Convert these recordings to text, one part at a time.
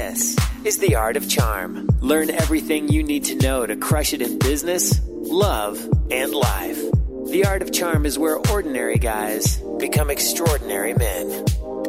This is The Art of Charm. Learn everything you need to know to crush it in business, love, and life. The Art of Charm is where ordinary guys become extraordinary men.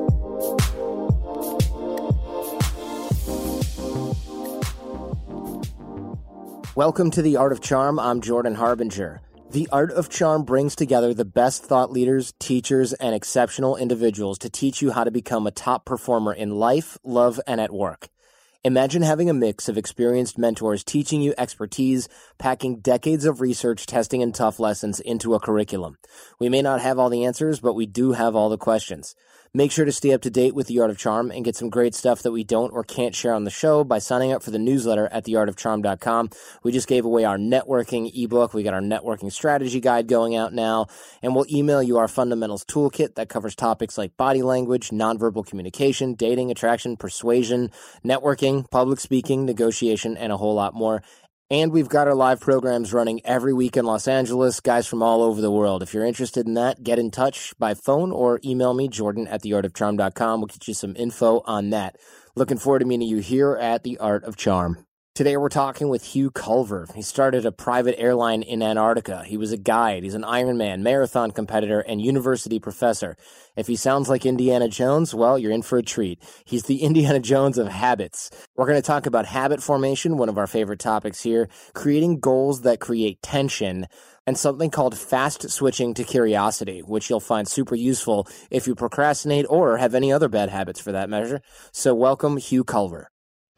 Welcome to The Art of Charm. I'm Jordan Harbinger. The Art of Charm brings together the best thought leaders, teachers, and exceptional individuals to teach you how to become a top performer in life, love, and at work. Imagine having a mix of experienced mentors teaching you expertise, packing decades of research, testing, and tough lessons into a curriculum. We may not have all the answers, but we do have all the questions. Make sure to stay up to date with The Art of Charm and get some great stuff that we don't or can't share on the show by signing up for the newsletter at theartofcharm.com. We just gave away our networking ebook. We got our networking strategy guide going out now, and we'll email you our fundamentals toolkit that covers topics like body language, nonverbal communication, dating, attraction, persuasion, networking, public speaking, negotiation, and a whole lot more. And we've got our live programs running every week in Los Angeles, guys from all over the world. If you're interested in that, get in touch by phone or email me, jordan@theartofcharm.com. We'll get you some info on that. Looking forward to meeting you here at The Art of Charm. Today we're talking with Hugh Culver. He started a private airline in Antarctica. He was a guide. He's an Ironman, marathon competitor, and university professor. If he sounds like Indiana Jones, well, you're in for a treat. He's the Indiana Jones of habits. We're going to talk about habit formation, one of our favorite topics here, creating goals that create tension, and something called fast switching to curiosity, which you'll find super useful if you procrastinate or have any other bad habits for that measure. So welcome, Hugh Culver.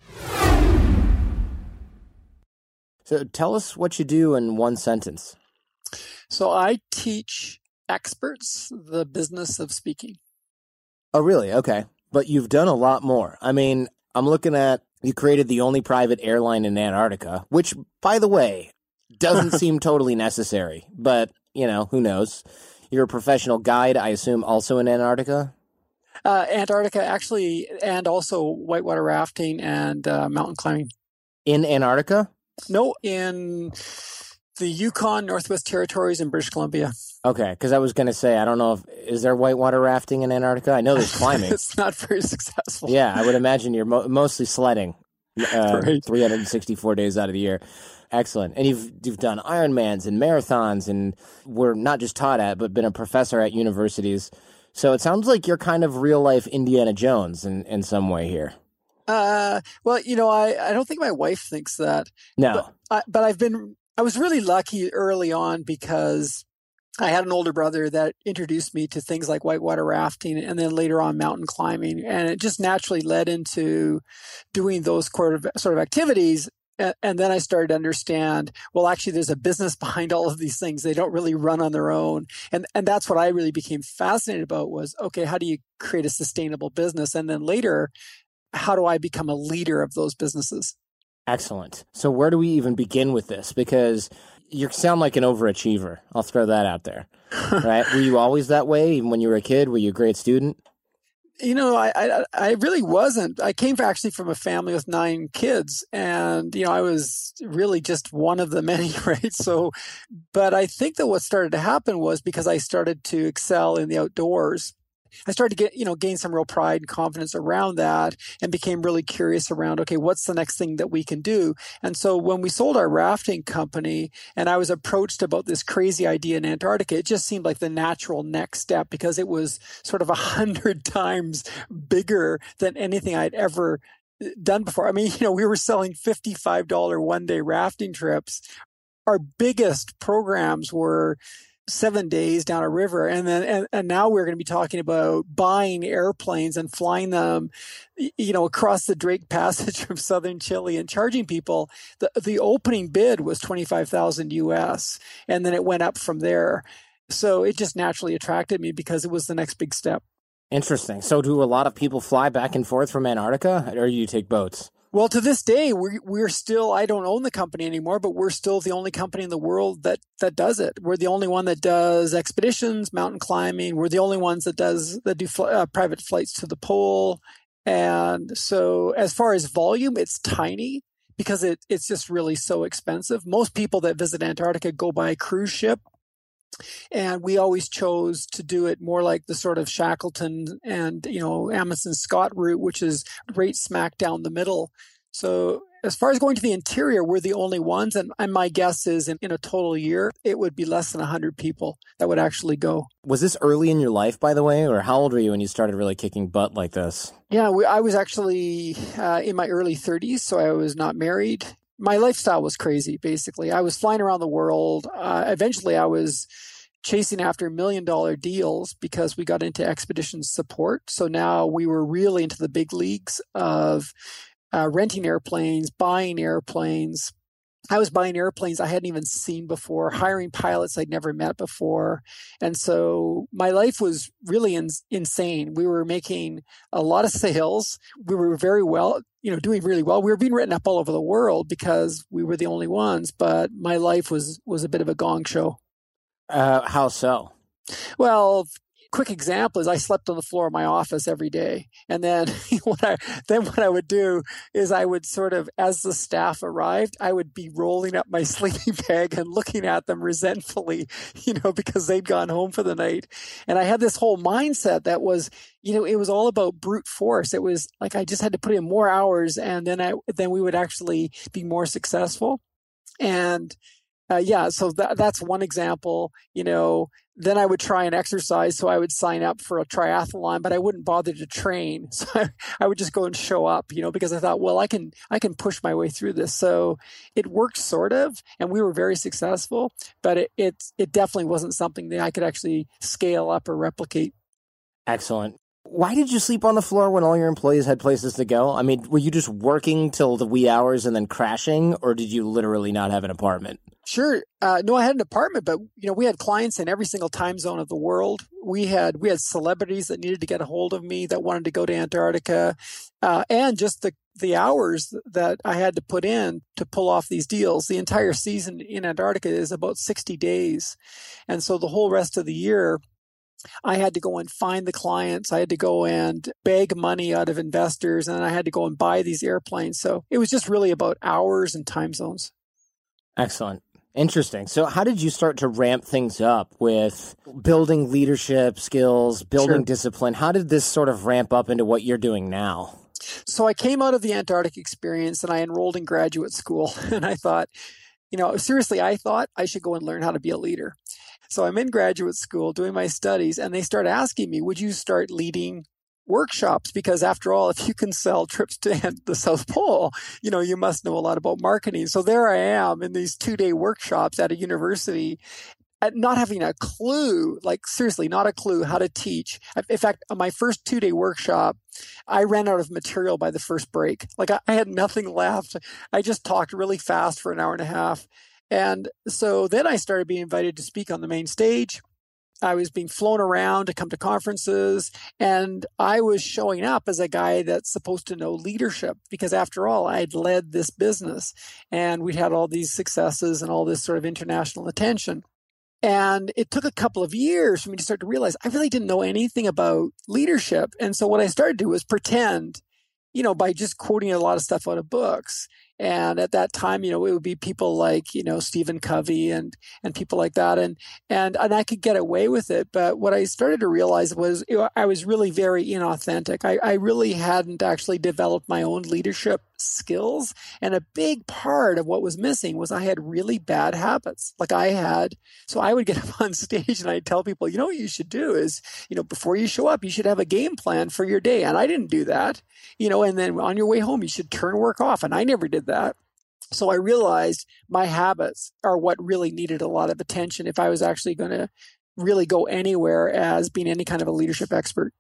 So tell us what you do in one sentence. So I teach experts the business of speaking. Oh, really? Okay. But you've done a lot more. I mean, I'm looking at, you created the only private airline in Antarctica, which, by the way, doesn't seem totally necessary. But, you know, who knows? You're a professional guide, I assume, also in Antarctica? Antarctica, actually, and also whitewater rafting and mountain climbing. In Antarctica? No, in the Yukon, Northwest Territories, and British Columbia. Okay, because I was going to say, I don't know if, is there whitewater rafting in Antarctica? I know there's climbing. It's not very successful. Yeah, I would imagine you're mostly sledding Right. 364 days out of the year. Excellent. And you've done Ironmans and marathons, and we're not just taught at, but been a professor at universities. So it sounds like you're kind of real-life Indiana Jones in some way here. Well, you know, I don't think my wife thinks that. No. But I was really lucky early on because I had an older brother that introduced me to things like whitewater rafting and then later on mountain climbing. And it just naturally led into doing those sort of activities. And then I started to understand, well, actually, there's a business behind all of these things. They don't really run on their own. And that's what I really became fascinated about was, okay, how do you create a sustainable business? And then later, how do I become a leader of those businesses? Excellent. So where do we even begin with this? Because you sound like an overachiever. I'll throw that out there. Right? Were you always that way? Even when you were a kid? Were you a great student? You know, I really wasn't. I came actually from a family with 9 kids, and, you know, I was really just one of the many, right? So, but I think that what started to happen was because I started to excel in the outdoors, I started to gain some real pride and confidence around that and became really curious around, okay, what's the next thing that we can do? And so when we sold our rafting company and I was approached about this crazy idea in Antarctica, it just seemed like the natural next step because it was sort of 100 times bigger than anything I'd ever done before. I mean, you know, we were selling $55 one-day rafting trips. Our biggest programs were 7 days down a river. And then, and now we're going to be talking about buying airplanes and flying them, you know, across the Drake Passage from southern Chile and charging people. The opening bid was $25,000 US, and then it went up from there. So it just naturally attracted me because it was the next big step. Interesting. So do a lot of people fly back and forth from Antarctica, or do you take boats? Well, to this day, we're still, I don't own the company anymore, but we're still the only company in the world that does it. We're the only one that does expeditions, mountain climbing. We're the only ones that do private flights to the pole. And so as far as volume, it's tiny because it's just really so expensive. Most people that visit Antarctica go by cruise ship. And we always chose to do it more like the sort of Shackleton and, Amundsen Scott route, which is right smack down the middle. So as far as going to the interior, we're the only ones. And my guess is in a total year, it would be less than 100 people that would actually go. Was this early in your life, by the way? Or how old were you when you started really kicking butt like this? Yeah, I was actually in my early 30s, so I was not married. My lifestyle was crazy, basically. I was flying around the world. Eventually, I was chasing after $1 million deals because we got into expedition support. So now we were really into the big leagues of renting airplanes, buying airplanes. I was buying airplanes I hadn't even seen before, hiring pilots I'd never met before. And so my life was really insane. We were making a lot of sales. We were very well, doing really well. We were being written up all over the world because we were the only ones, but my life was a bit of a gong show. How so? Well, quick example is I slept on the floor of my office every day. And then what I would do is I would sort of, as the staff arrived, I would be rolling up my sleeping bag and looking at them resentfully, because they'd gone home for the night. And I had this whole mindset that was, it was all about brute force. It was like I just had to put in more hours and then we would actually be more successful. And so that's one example. Then I would try and exercise. So I would sign up for a triathlon, but I wouldn't bother to train. So I would just go and show up, because I thought, well, I can push my way through this. So it worked sort of, and we were very successful, but it definitely wasn't something that I could actually scale up or replicate. Excellent. Why did you sleep on the floor when all your employees had places to go? I mean, were you just working till the wee hours and then crashing, or did you literally not have an apartment? Sure. No, I had an apartment, but we had clients in every single time zone of the world. We had celebrities that needed to get a hold of me that wanted to go to Antarctica, and just the hours that I had to put in to pull off these deals. The entire season in Antarctica is about 60 days, and so the whole rest of the year, I had to go and find the clients. I had to go and beg money out of investors, and I had to go and buy these airplanes. So it was just really about hours and time zones. Excellent. Interesting. So how did you start to ramp things up with building leadership skills, building discipline? How did this sort of ramp up into what you're doing now? So I came out of the Antarctic experience and I enrolled in graduate school. And I thought, seriously, I thought I should go and learn how to be a leader. So I'm in graduate school doing my studies, and they start asking me, would you start leading workshops? Because after all, if you can sell trips to the South Pole, you must know a lot about marketing. So there I am in these 2-day workshops at a university, not having a clue, like seriously, not a clue how to teach. In fact, on my first 2-day workshop, I ran out of material by the first break. Like I had nothing left. I just talked really fast for an hour and a half. And so then I started being invited to speak on the main stage. I was being flown around to come to conferences, and I was showing up as a guy that's supposed to know leadership because after all, I'd led this business and we'd had all these successes and all this sort of international attention. And it took a couple of years for me to start to realize I really didn't know anything about leadership. And so what I started to do was pretend, by just quoting a lot of stuff out of books. And at that time, it would be people like, Stephen Covey and people like that. And I could get away with it. But what I started to realize was I was really very inauthentic. I really hadn't actually developed my own leadership skills. And a big part of what was missing was I had really bad habits. So I would get up on stage and I'd tell people, what you should do is, before you show up, you should have a game plan for your day. And I didn't do that, and then on your way home, you should turn work off. And I never did that. So I realized my habits are what really needed a lot of attention if I was actually going to really go anywhere as being any kind of a leadership expert.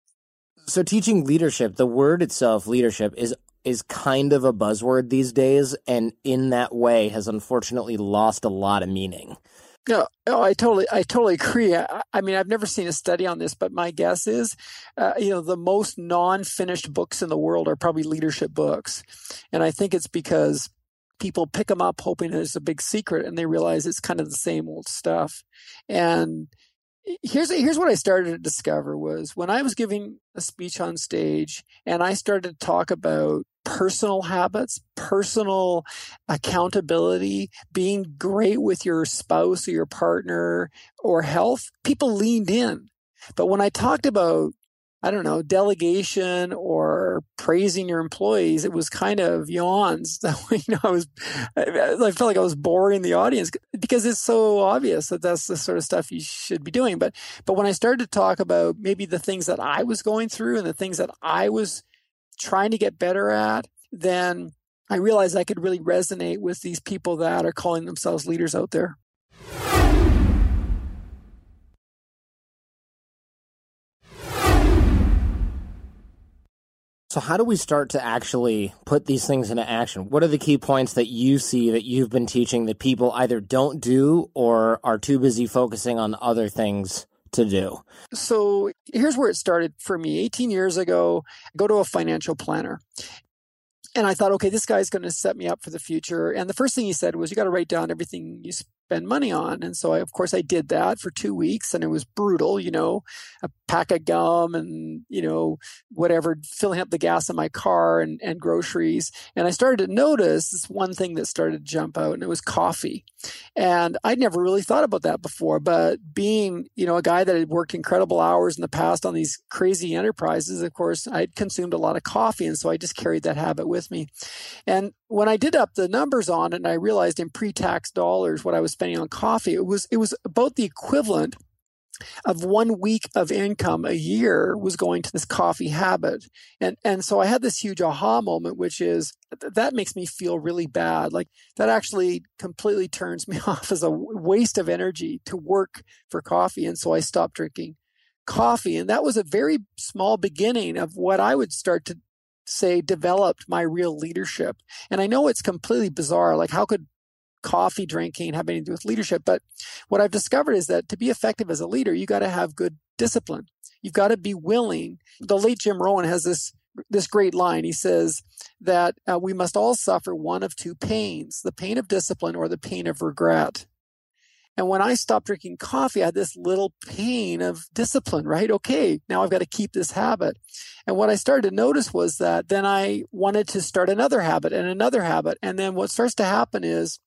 So teaching leadership, the word itself, leadership, is kind of a buzzword these days, and in that way has unfortunately lost a lot of meaning. No, I totally agree. I mean, I've never seen a study on this, but my guess is, the most non-finished books in the world are probably leadership books. And I think it's because people pick them up hoping there's a big secret and they realize it's kind of the same old stuff. And here's what I started to discover was when I was giving a speech on stage and I started to talk about personal habits, personal accountability, being great with your spouse or your partner or health, people leaned in. But when I talked about, I don't know, delegation or praising your employees, it was kind of yawns. I felt like I was boring the audience because it's so obvious that that's the sort of stuff you should be doing. But when I started to talk about maybe the things that I was going through and the things that I was trying to get better at, then I realized I could really resonate with these people that are calling themselves leaders out there. So how do we start to actually put these things into action? What are the key points that you see that you've been teaching that people either don't do or are too busy focusing on other things to do? So here's where it started for me. 18 years ago, I go to a financial planner. And I thought, okay, this guy's going to set me up for the future. And the first thing he said was, you got to write down everything you spend money on. And so of course, I did that for 2 weeks, and it was brutal, a pack of gum and, whatever, filling up the gas in my car and groceries. And I started to notice this one thing that started to jump out, and it was coffee. And I'd never really thought about that before. But being, a guy that had worked incredible hours in the past on these crazy enterprises, of course, I'd consumed a lot of coffee. And so I just carried that habit with me. And when I did up the numbers on it, and I realized in pre-tax dollars what I was spending on coffee, it was about the equivalent of 1 week of income a year was going to this coffee habit. And so I had this huge aha moment, which is that makes me feel really bad. Like that actually completely turns me off as a waste of energy to work for coffee. And so I stopped drinking coffee. And that was a very small beginning of what I would start to say developed my real leadership. And I know it's completely bizarre. Like how could coffee drinking have anything to do with leadership? But what I've discovered is that to be effective as a leader, you got to have good discipline. You've got to be willing. The late Jim Rohn has this great line. He says that we must all suffer one of two pains, the pain of discipline or the pain of regret. And when I stopped drinking coffee, I had this little pain of discipline, right? Okay, now I've got to keep this habit. And what I started to notice was that then I wanted to start another habit and another habit. And then what starts to happen is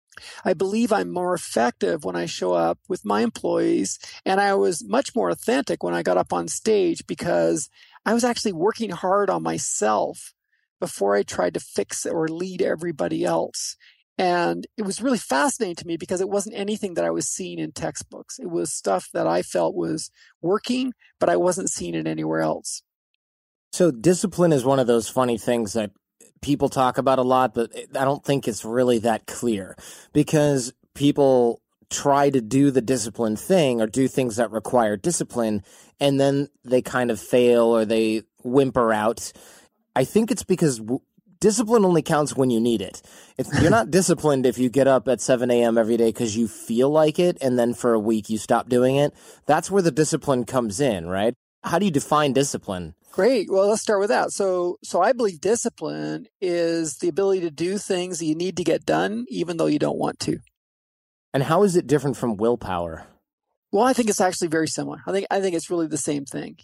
I believe I'm more effective when I show up with my employees. And I was much more authentic when I got up on stage because I was actually working hard on myself before I tried to fix or lead everybody else. And it was really fascinating to me because it wasn't anything that I was seeing in textbooks. It was stuff that I felt was working, but I wasn't seeing it anywhere else. So discipline is one of those funny things that people talk about a lot, but I don't think it's really that clear because people try to do the discipline thing or do things that require discipline, and then they kind of fail or they whimper out. I think it's because discipline only counts when you need it. You're not disciplined if you get up at 7 a.m. every day because you feel like it, and then for a week you stop doing it. That's where the discipline comes in, right? How do you define discipline? Great. Well, let's start with that. So I believe discipline is the ability to do things that you need to get done, even though you don't want to. And how is it different from willpower? Well, I think it's actually very similar. I think it's really the same thing.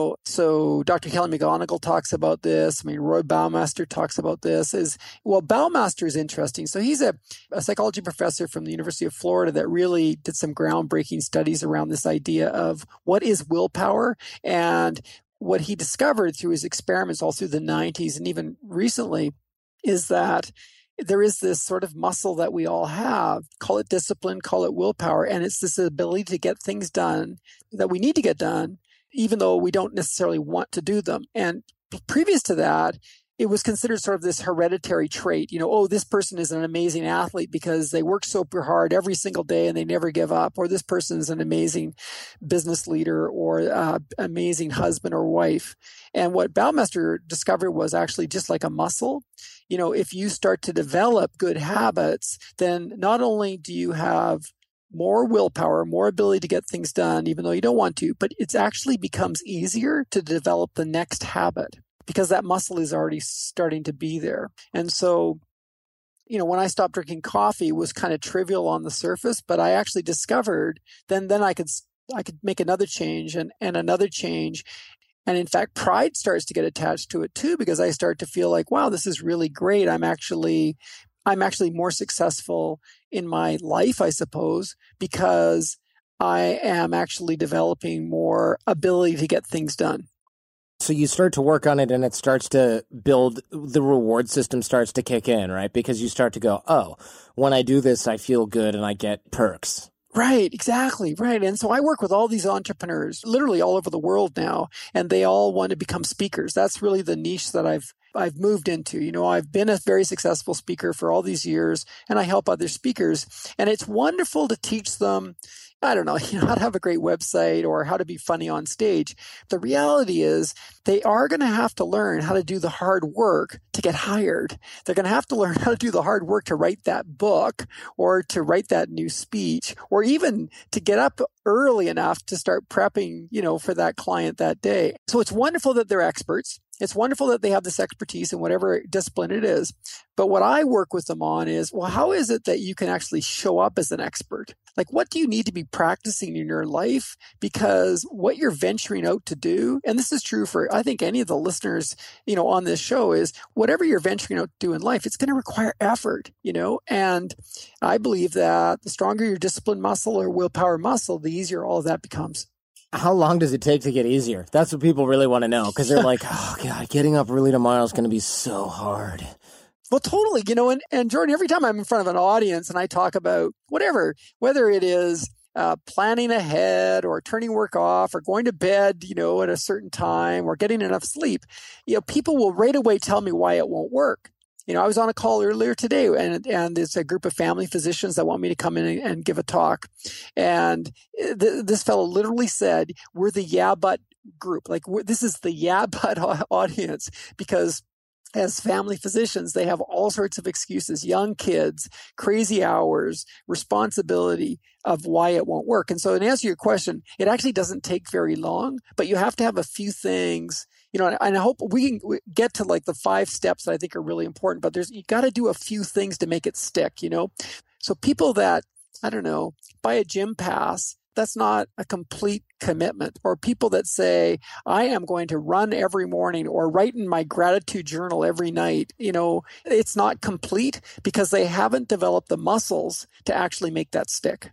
So Dr. Kelly McGonigal talks about this. Roy Baumeister talks about this. Baumeister is interesting. So he's a psychology professor from the University of Florida that really did some groundbreaking studies around this idea of what is willpower. And what he discovered through his experiments all through the 90s and even recently is that there is this sort of muscle that we all have, call it discipline, call it willpower, and it's this ability to get things done that we need to get done, even though we don't necessarily want to do them. And previous to that, it was considered sort of this hereditary trait, this person is an amazing athlete because they work super hard every single day and they never give up, or this person is an amazing business leader or amazing husband or wife. And what Baumeister discovered was actually just like a muscle. If you start to develop good habits, then not only do you have more willpower, more ability to get things done, even though you don't want to, but it actually becomes easier to develop the next habit, because that muscle is already starting to be there. And so, when I stopped drinking coffee, it was kind of trivial on the surface, but I actually discovered then I could make another change and another change. And in fact, pride starts to get attached to it too, because I start to feel like, wow, this is really great. I'm actually more successful in my life, I suppose, because I am actually developing more ability to get things done. So you start to work on it and it starts to build, the reward system starts to kick in, right? Because you start to go, oh, when I do this, I feel good and I get perks. Right, exactly, right. And so I work with all these entrepreneurs literally all over the world now, and they all want to become speakers. That's really the niche that I've moved into. You know, I've been a very successful speaker for all these years, and I help other speakers. And it's wonderful to teach them, I don't know, how to have a great website or how to be funny on stage. The reality is they are going to have to learn how to do the hard work to get hired. They're going to have to learn how to do the hard work to write that book or to write that new speech, or even to get up early enough to start prepping, for that client that day. So it's wonderful that they're experts. It's wonderful that they have this expertise in whatever discipline it is. But what I work with them on is, well, how is it that you can actually show up as an expert? Like, what do you need to be practicing in your life? Because what you're venturing out to do, and this is true for, I think, any of the listeners, on this show, is whatever you're venturing out to do in life, it's going to require effort, and I believe that the stronger your discipline muscle or willpower muscle, the easier all of that becomes. How long does it take to get easier? That's what people really want to know, because they're like, oh, God, getting up early tomorrow is going to be so hard. Well, totally. And Jordan, every time I'm in front of an audience and I talk about whatever, whether it is planning ahead or turning work off or going to bed, at a certain time or getting enough sleep, people will right away tell me why it won't work. I was on a call earlier today, and it's a group of family physicians that want me to come in and give a talk. And this fellow literally said, we're the yeah, but group. Like, this is the yeah, but audience, because as family physicians, they have all sorts of excuses, young kids, crazy hours, responsibility of why it won't work. And so, in answer to your question, it actually doesn't take very long, but you have to have a few things, and I hope we can get to like the 5 steps that I think are really important, but you got to do a few things to make it stick, So people that, I don't know, buy a gym pass, that's not a complete commitment. Or people that say, I am going to run every morning or write in my gratitude journal every night, it's not complete because they haven't developed the muscles to actually make that stick.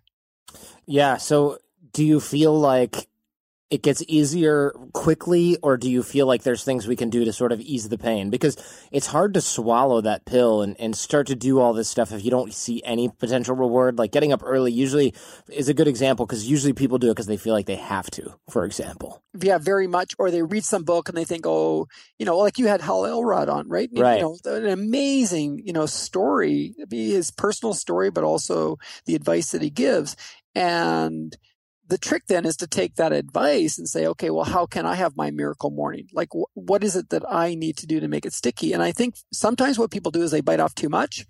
Yeah. So do you feel like it gets easier quickly, or do you feel like there's things we can do to sort of ease the pain? Because it's hard to swallow that pill and start to do all this stuff if you don't see any potential reward. Like getting up early usually is a good example, because usually people do it because they feel like they have to, for example. Yeah, very much. Or they read some book and they think, like you had Hal Elrod on, right? Right. An amazing, story, his personal story, but also the advice that he gives. And the trick then is to take that advice and say, okay, well, how can I have my miracle morning? Like, what is it that I need to do to make it sticky? And I think sometimes what people do is they bite off too much.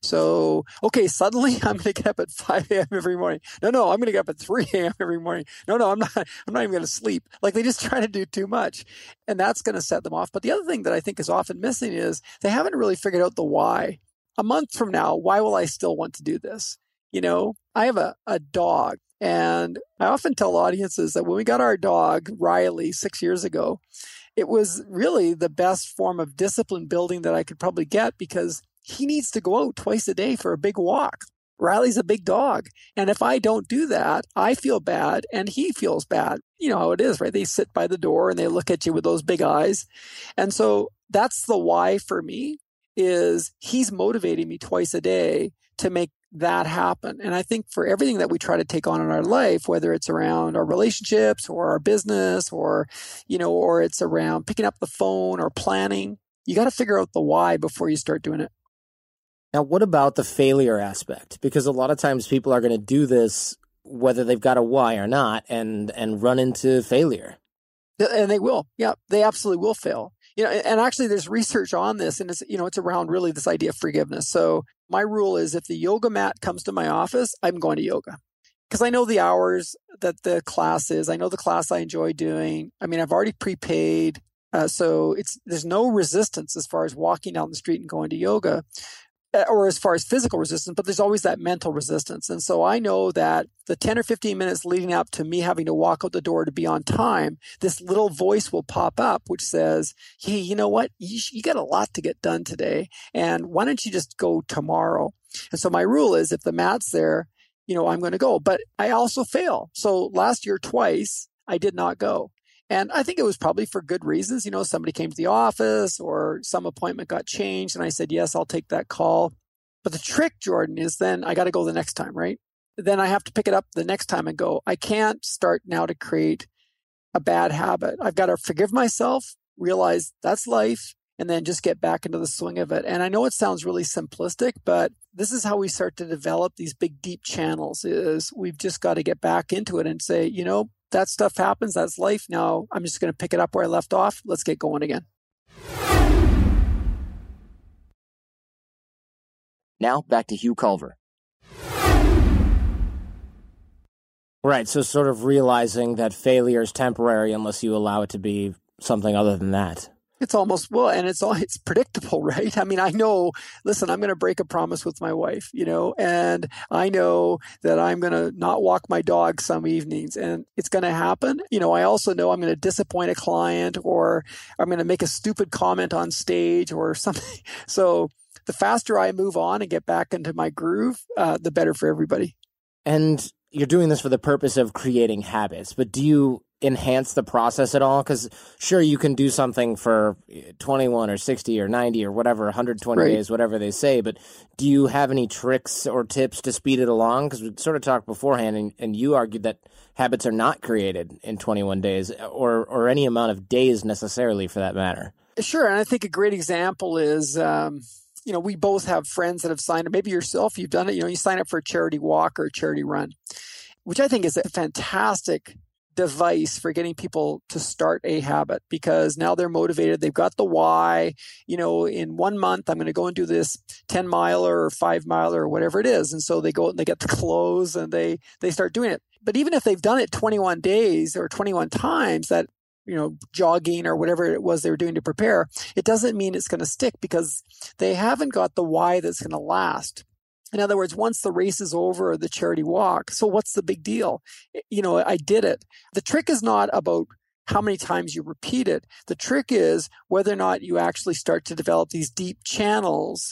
So, okay, suddenly I'm going to get up at 5 a.m. every morning. No, I'm going to get up at 3 a.m. every morning. No, I'm not even going to sleep. Like, they just try to do too much, and that's going to set them off. But the other thing that I think is often missing is they haven't really figured out the why. A month from now, why will I still want to do this? I have a dog. And I often tell audiences that when we got our dog, Riley, 6 years ago, it was really the best form of discipline building that I could probably get, because he needs to go out twice a day for a big walk. Riley's a big dog. And if I don't do that, I feel bad and he feels bad. You know how it is, right? They sit by the door and they look at you with those big eyes. And so that's the why for me, is he's motivating me twice a day to make that happen. And I think for everything that we try to take on in our life, whether it's around our relationships or our business or it's around picking up the phone or planning, you got to figure out the why before you start doing it. Now, what about the failure aspect? Because a lot of times people are going to do this whether they've got a why or not and run into failure. And they will. Yeah, they absolutely will fail. And actually there's research on this, and it's around really this idea of forgiveness. So my rule is, if the yoga mat comes to my office, I'm going to yoga, because I know the hours that the class is. I know the class I enjoy doing. I mean, I've already prepaid. So there's no resistance as far as walking down the street and going to yoga. or as far as physical resistance, but there's always that mental resistance. And so I know that the 10 or 15 minutes leading up to me having to walk out the door to be on time, this little voice will pop up, which says, hey, you know what? You got a lot to get done today. And why don't you just go tomorrow? And so my rule is if the mat's there, I'm going to go. But I also fail. So last year, twice, I did not go. And I think it was probably for good reasons. Somebody came to the office or some appointment got changed. And I said, yes, I'll take that call. But the trick, Jordan, is then I got to go the next time, right? Then I have to pick it up the next time and go. I can't start now to create a bad habit. I've got to forgive myself, realize that's life, and then just get back into the swing of it. And I know it sounds really simplistic, but this is how we start to develop these big, deep channels is we've just got to get back into it and say, that stuff happens. That's life. Now I'm just going to pick it up where I left off. Let's get going again. Now back to Hugh Culver. Right. So sort of realizing that failure is temporary unless you allow it to be something other than that. It's almost, and it's predictable, right? I mean, I know, listen, I'm going to break a promise with my wife, and I know that I'm going to not walk my dog some evenings and it's going to happen. I also know I'm going to disappoint a client or I'm going to make a stupid comment on stage or something. So the faster I move on and get back into my groove, the better for everybody. And you're doing this for the purpose of creating habits, but do you enhance the process at all? Because sure, you can do something for 21 or 60 or 90 or whatever, 120 days, whatever they say, but do you have any tricks or tips to speed it along? Because we sort of talked beforehand, and you argued that habits are not created in 21 days or any amount of days necessarily for that matter. Sure, and I think a great example is we both have friends that have signed up. Maybe yourself, you've done it. You sign up for a charity walk or a charity run, which I think is a fantastic device for getting people to start a habit because now they're motivated. They've got the why. In 1 month, I'm going to go and do this 10 miler or 5 miler or whatever it is. And so they go and they get the clothes and they start doing it. But even if they've done it 21 days or 21 times, that jogging or whatever it was they were doing to prepare, it doesn't mean it's going to stick because they haven't got the why that's going to last. In other words, once the race is over or the charity walk, so what's the big deal? I did it. The trick is not about how many times you repeat it. The trick is whether or not you actually start to develop these deep channels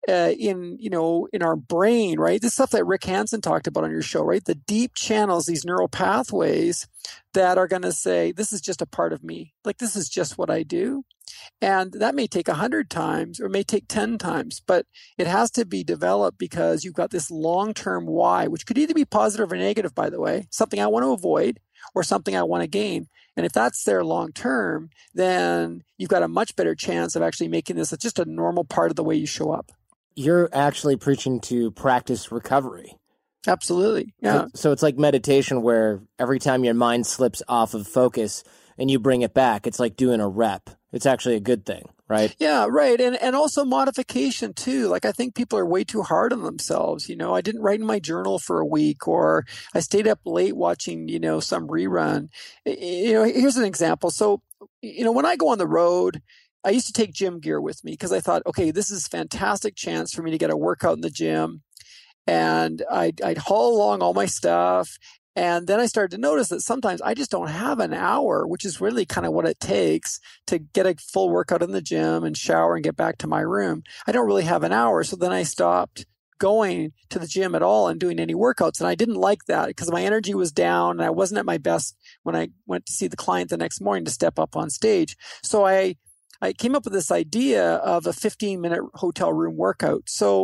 in our brain, right? This stuff that Rick Hansen talked about on your show, right? The deep channels, these neural pathways that are going to say, this is just a part of me. Like, this is just what I do. And that may take 100 times or may take 10 times, but it has to be developed because you've got this long-term why, which could either be positive or negative, by the way, something I want to avoid or something I want to gain. And if that's there long-term, then you've got a much better chance of actually making this just a normal part of the way you show up. You're actually preaching to practice recovery. Absolutely. Yeah. So it's like meditation where every time your mind slips off of focus and you bring it back, it's like doing a rep. It's actually a good thing, right? Yeah, right. And also modification too. Like I think people are way too hard on themselves. I didn't write in my journal for a week or I stayed up late watching, some rerun. Here's an example. So, when I go on the road, I used to take gym gear with me because I thought, okay, this is a fantastic chance for me to get a workout in the gym. And I'd haul along all my stuff. And then I started to notice that sometimes I just don't have an hour, which is really kind of what it takes to get a full workout in the gym and shower and get back to my room. I don't really have an hour. So then I stopped going to the gym at all and doing any workouts. And I didn't like that because my energy was down and I wasn't at my best when I went to see the client the next morning to step up on stage. So I came up with this idea of a 15-minute hotel room workout.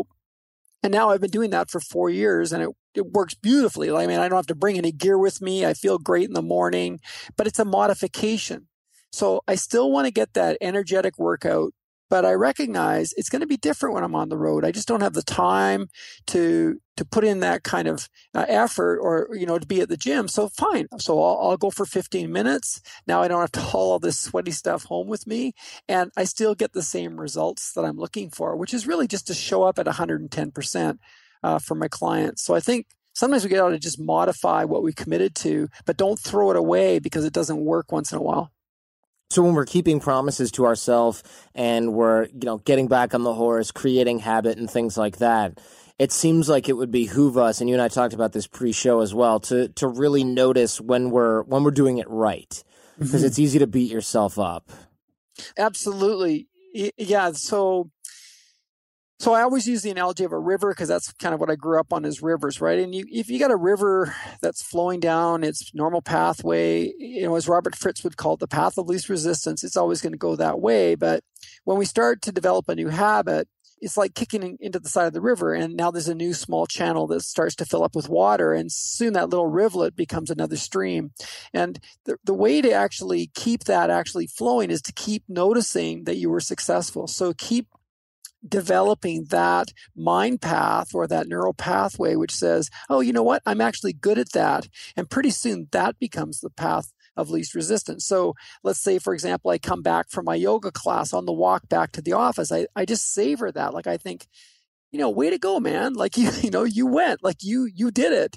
And now I've been doing that for 4 years and it works beautifully. I mean, I don't have to bring any gear with me. I feel great in the morning, but it's a modification. So I still want to get that energetic workout, but I recognize it's going to be different when I'm on the road. I just don't have the time to put in that kind of effort or, to be at the gym. So fine. So I'll go for 15 minutes. Now I don't have to haul all this sweaty stuff home with me. And I still get the same results that I'm looking for, which is really just to show up at 110% for my clients. So I think sometimes we get out to just modify what we committed to, but don't throw it away because it doesn't work once in a while. So when we're keeping promises to ourselves and we're, getting back on the horse, creating habit and things like that, it seems like it would behoove us, and you and I talked about this pre-show as well, to really notice when we're doing it right, because it's easy to beat yourself up. Absolutely. Yeah. So I always use the analogy of a river because that's kind of what I grew up on is rivers, right? And if you got a river that's flowing down its normal pathway, as Robert Fritz would call it, the path of least resistance, it's always going to go that way. But when we start to develop a new habit, it's like kicking into the side of the river, and now there's a new small channel that starts to fill up with water, and soon that little rivulet becomes another stream. And the way to actually keep that actually flowing is to keep noticing that you were successful. So keep developing that mind path or that neural pathway which says, oh, you know what? I'm actually good at that. And pretty soon that becomes the path of least resistance. So let's say, for example, I come back from my yoga class on the walk back to the office. I just savor that. Like I think, way to go, man. Like you went, like you did it,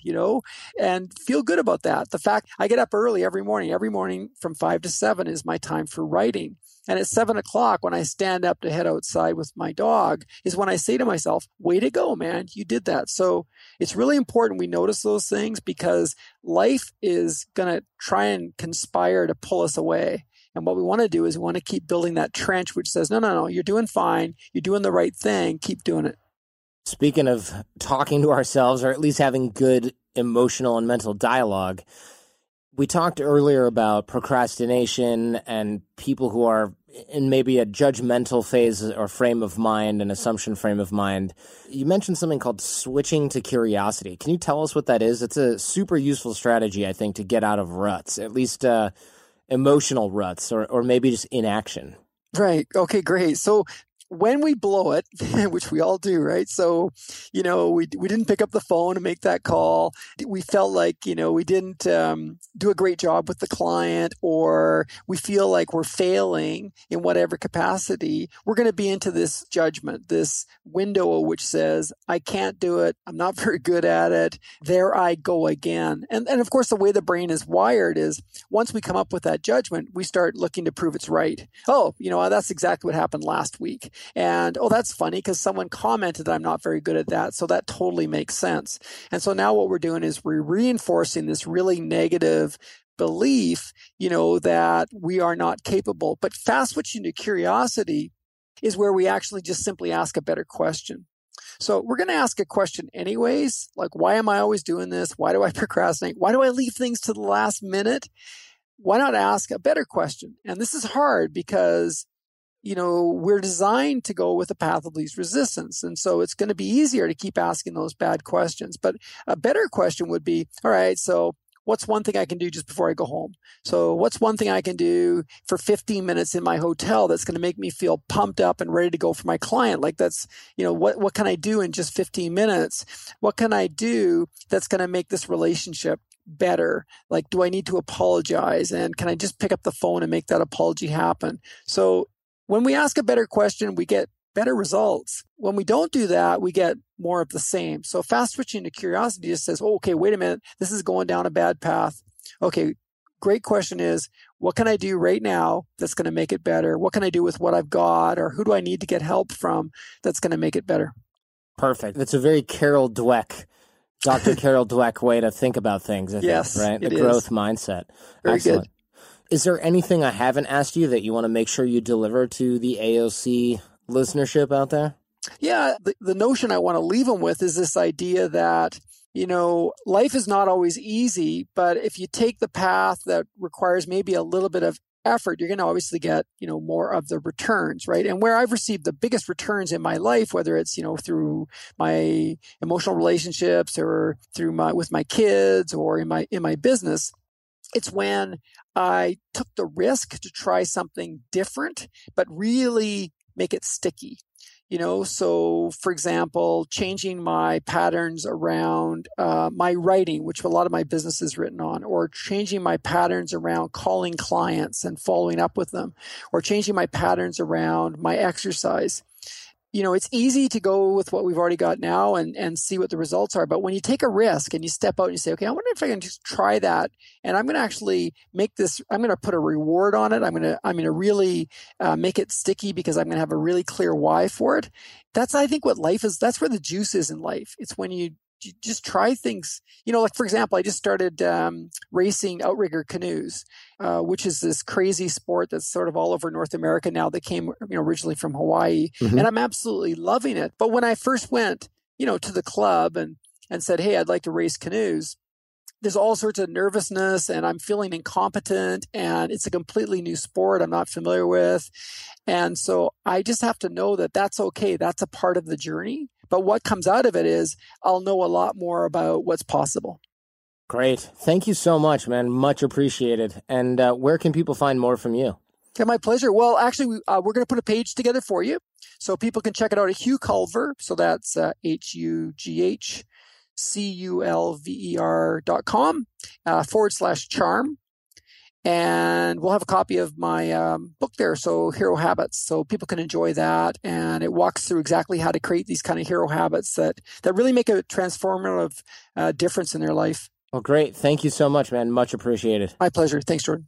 and feel good about that. The fact I get up early every morning from 5 to 7 is my time for writing. And at 7 o'clock, when I stand up to head outside with my dog, is when I say to myself, way to go, man, you did that. So it's really important we notice those things because life is going to try and conspire to pull us away. And what we want to do is we want to keep building that trench which says, no, you're doing fine. You're doing the right thing. Keep doing it. Speaking of talking to ourselves, or at least having good emotional and mental dialogue, we talked earlier about procrastination and people who are in maybe a judgmental phase or frame of mind, an assumption frame of mind. You mentioned something called switching to curiosity. Can you tell us what that is? It's a super useful strategy, I think, to get out of ruts, at least emotional ruts or maybe just inaction. Right. Okay, great. So when we blow it, which we all do, right? So, we didn't pick up the phone and make that call. We felt like, we didn't do a great job with the client, or we feel like we're failing in whatever capacity. We're going to be into this judgment, this window which says, I can't do it. I'm not very good at it. There I go again. And of course, the way the brain is wired is once we come up with that judgment, we start looking to prove it's right. Oh, that's exactly what happened last week. And, that's funny because someone commented that I'm not very good at that. So that totally makes sense. And so now what we're doing is we're reinforcing this really negative belief, that we are not capable. But fast switching to curiosity is where we actually just simply ask a better question. So we're going to ask a question anyways, like, why am I always doing this? Why do I procrastinate? Why do I leave things to the last minute? Why not ask a better question? And this is hard because we're designed to go with the path of least resistance. And so it's going to be easier to keep asking those bad questions. But a better question would be, all right, so what's one thing I can do just before I go home? So what's one thing I can do for 15 minutes in my hotel that's going to make me feel pumped up and ready to go for my client? Like that's, what can I do in just 15 minutes? What can I do that's going to make this relationship better? Like, do I need to apologize? And can I just pick up the phone and make that apology happen? So when we ask a better question, we get better results. When we don't do that, we get more of the same. So fast switching to curiosity just says, oh, okay, wait a minute. This is going down a bad path. Okay, great question is, what can I do right now that's going to make it better? What can I do with what I've got? Or who do I need to get help from that's going to make it better? Perfect. That's a very Carol Dweck, Dr. Carol Dweck way to think about things, I think, yes, right? The growth mindset. Very Excellent. Good. Is there anything I haven't asked you that you want to make sure you deliver to the AOC listenership out there? Yeah, the notion I want to leave them with is this idea that, life is not always easy, but if you take the path that requires maybe a little bit of effort, you're going to obviously get, more of the returns, right? And where I've received the biggest returns in my life, whether it's, through my emotional relationships or with my kids or in my business, it's when I took the risk to try something different, but really make it sticky. So for example, changing my patterns around my writing, which a lot of my business is written on, or changing my patterns around calling clients and following up with them, or changing my patterns around my exercise. it's easy to go with what we've already got now and see what the results are. But when you take a risk and you step out and you say, okay, I wonder if I can just try that. And I'm going to actually make this, I'm going to put a reward on it. I'm going to really make it sticky because I'm going to have a really clear why for it. That's, I think, what life is. That's where the juice is in life. It's when you just try things, like, for example, I just started racing outrigger canoes, which is this crazy sport that's sort of all over North America now that came originally from Hawaii. Mm-hmm. And I'm absolutely loving it. But when I first went, to the club and said, hey, I'd like to race canoes, there's all sorts of nervousness and I'm feeling incompetent and it's a completely new sport I'm not familiar with. And so I just have to know that that's okay. That's a part of the journey. But what comes out of it is I'll know a lot more about what's possible. Great. Thank you so much, man. Much appreciated. And where can people find more from you? Okay, my pleasure. Well, actually, we're going to put a page together for you. So people can check it out at Hugh Culver. So that's HUGHCULVER.com /charm. And we'll have a copy of my book there, so Hero Habits, so people can enjoy that. And it walks through exactly how to create these kind of hero habits that really make a transformative difference in their life. Well, great. Thank you so much, man. Much appreciated. My pleasure. Thanks, Jordan.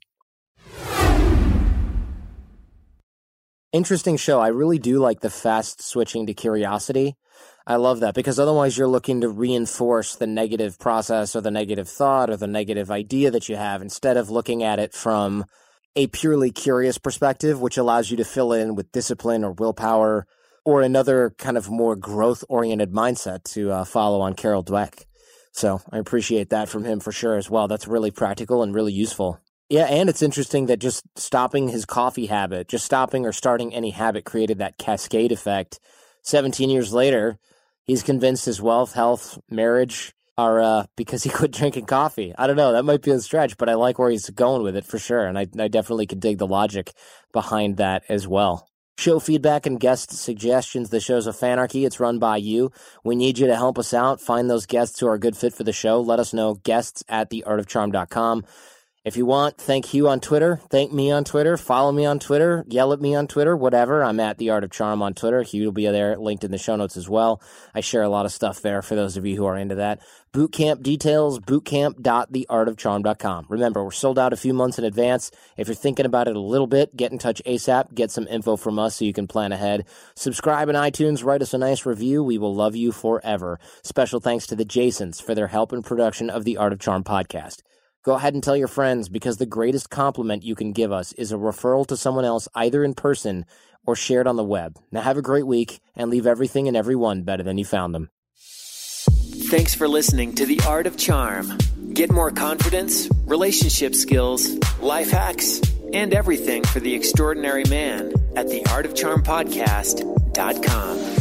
Interesting show. I really do like the fast switching to curiosity. I love that because otherwise you're looking to reinforce the negative process or the negative thought or the negative idea that you have instead of looking at it from a purely curious perspective, which allows you to fill in with discipline or willpower or another kind of more growth-oriented mindset to follow on Carol Dweck. So I appreciate that from him for sure as well. That's really practical and really useful. Yeah, and it's interesting that just stopping his coffee habit, just stopping or starting any habit created that cascade effect. 17 years later, he's convinced his wealth, health, marriage are because he quit drinking coffee. I don't know. That might be a stretch, but I like where he's going with it for sure. And I definitely could dig the logic behind that as well. Show feedback and guest suggestions. The show's a fanarchy. It's run by you. We need you to help us out. Find those guests who are a good fit for the show. Let us know. Guests at theartofcharm.com. If you want, thank Hugh on Twitter, thank me on Twitter, follow me on Twitter, yell at me on Twitter, whatever. I'm at The Art of Charm on Twitter. Hugh will be there, linked in the show notes as well. I share a lot of stuff there for those of you who are into that. Bootcamp details, bootcamp.theartofcharm.com. Remember, we're sold out a few months in advance. If you're thinking about it a little bit, get in touch ASAP, get some info from us so you can plan ahead. Subscribe in iTunes, write us a nice review. We will love you forever. Special thanks to the Jasons for their help in production of the Art of Charm podcast. Go ahead and tell your friends because the greatest compliment you can give us is a referral to someone else either in person or shared on the web. Now have a great week and leave everything and everyone better than you found them. Thanks for listening to The Art of Charm. Get more confidence, relationship skills, life hacks, and everything for the extraordinary man at theartofcharmpodcast.com.